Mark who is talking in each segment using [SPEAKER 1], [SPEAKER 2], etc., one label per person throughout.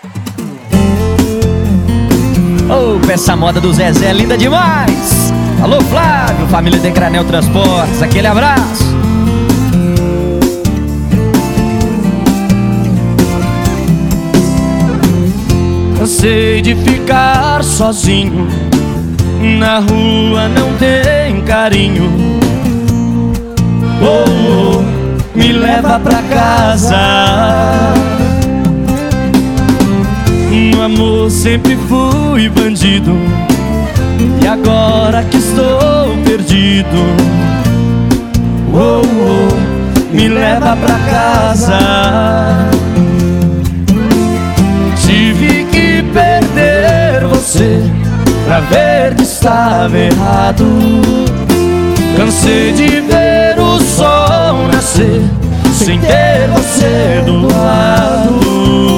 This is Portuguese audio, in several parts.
[SPEAKER 1] Oh, essa moda do Zezé é linda demais. Alô, Flávio, família de Granel Transportes, aquele abraço.
[SPEAKER 2] Cansei de ficar sozinho, na rua não tem carinho. Oh, oh, me leva pra casa. No amor sempre fui bandido, e agora que estou perdido, oh, oh, me leva pra casa. Tive que perder você pra ver que estava errado. Cansei de ver o sol nascer sem ter você do lado.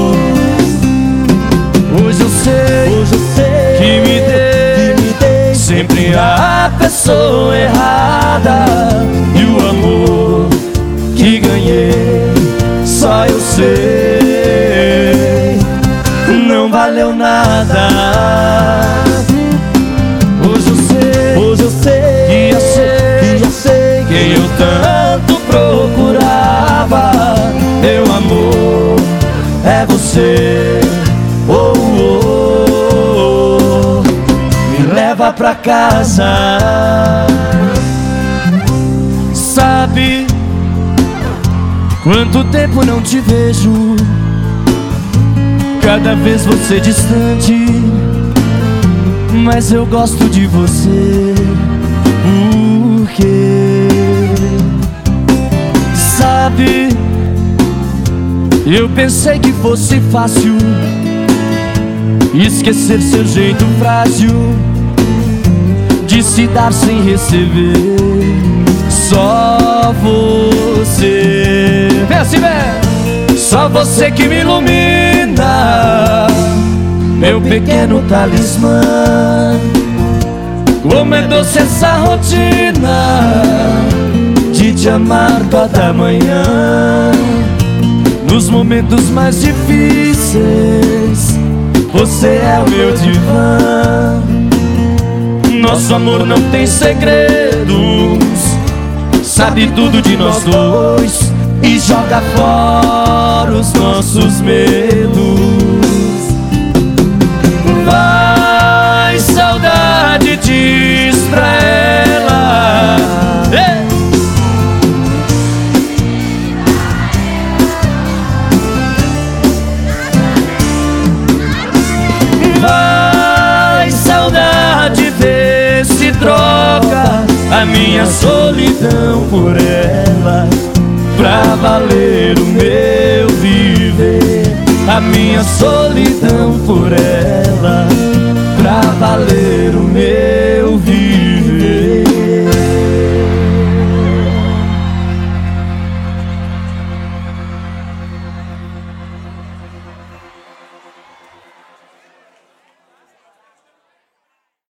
[SPEAKER 2] Hoje eu sei que me dei sempre a pessoa errada, e o amor que ganhei só eu sei não valeu nada. Hoje eu sei quem eu tanto procurava. Meu amor é você. Oh, oh, oh, me leva pra casa. Sabe quanto tempo não te vejo? Cada vez você distante, mas eu gosto de você. Por quê? Sabe, eu pensei que fosse fácil esquecer seu jeito frágil de se dar sem receber. Só você, vem assim, vem. Só você que me ilumina, meu pequeno talismã. Como é doce essa rotina de te amar toda manhã. Nos momentos mais difíceis, você é o meu divã. Nosso amor não tem segredos, sabe tudo de nós dois e joga fora os nossos medos. Vai, saudade, diz pra ela. Ei! Vai, saudade, vê se troca a minha solidão por ela, pra valer o meu viver. A minha solidão por ela, pra valer